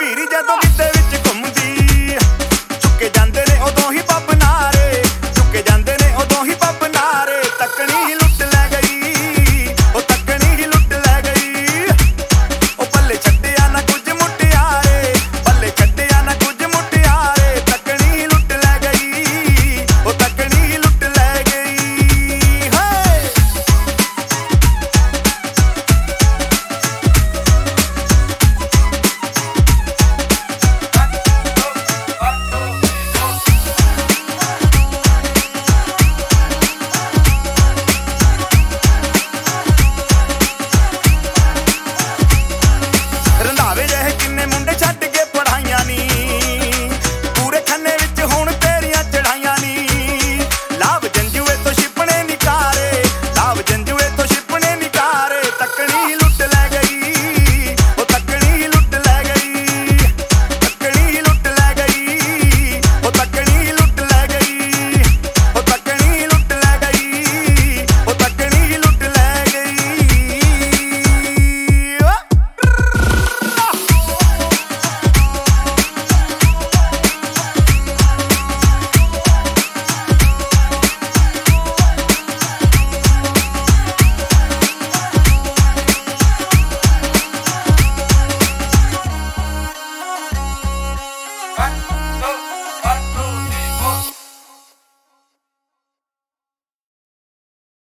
ਧੀਰੀ ਜਦੋਂ ਕਿਤੇ ਵਿੱਚ ਘੁੰਮਦੀ ਚੁੱਕੇ ਜਾਂਦੇ ਨੇ ਉਦੋਂ ਹੀ ਪੱਬ ਨਾਰੇ ਚੁੱਕੇ ਜਾਂਦੇ ਨੇ ਉਦੋਂ ਹੀ ਪੱਬ ਨਾਰੇ ਤੱਕਣੀ ਹੀ ਲੁੱਟ ਲੈ ਗਈ ਉਹ ਤੱਕਣੀ ਹੀ ਲੁੱਟ ਲੈ ਗਈ ਉਹ ਪੱਲੇ ਛੱਡਿਆ ਨਾ ਕੁਝ ਮੁਟਿਆਰੇ ਪੱਲੇ ਛੱਡਿਆ ਨਾ ਕੁਝ ਮੁਟਿਆਰੇ ਤੱਕਣੀ ਹੀ ਲੁੱਟ ਲੈ ਗਈ ਉਹ ਤੱਕਣੀ ਹੀ ਲੁੱਟ ਲੈ ਗਈ ਹਾਏ ਰੰਧਾਵੇ ਜਿਹੇ ਕਿੰਨੇ ਮੁੰਡੇ ਛੱਡ ਕੇ ਪੜਾਈਆਂ ਨੀ ਪੂਰੇ ਖੰਨੇ ਵਿੱਚ ਹੁਣ ਤੇਰੀਆਂ ਚੜਾਈਆਂ ਨੀ ਲਾਭ ਜੰਜੂਏ ਤੋਂ ਛਿਪਣੇ ਨਿਕਾਰੇ ਲਾਭ ਜੰਜੂਏ ਤੋਂ ਛਿਪਣੇ ਨਿਕਾਰੇ ਤੱਕਣੀ ਲੁੱਟ ਲੈ ਗਈ ਉਹ ਤੱਕਣੀ ਲੁੱਟ ਲੈ ਗਈ ਤੱਕਣੀ ਲੁੱਟ ਲੈ ਗਈ ਉਹ ਤੱਕਣੀ ਲੁੱਟ ਲੈ ਗਈ ਉਹ ਤੱਕਣੀ ਲੁੱਟ ਲੈ ਗਈ ਉਹ ਤੱਕਣੀ ਲੁੱਟ ਲੈ ਗਈ What?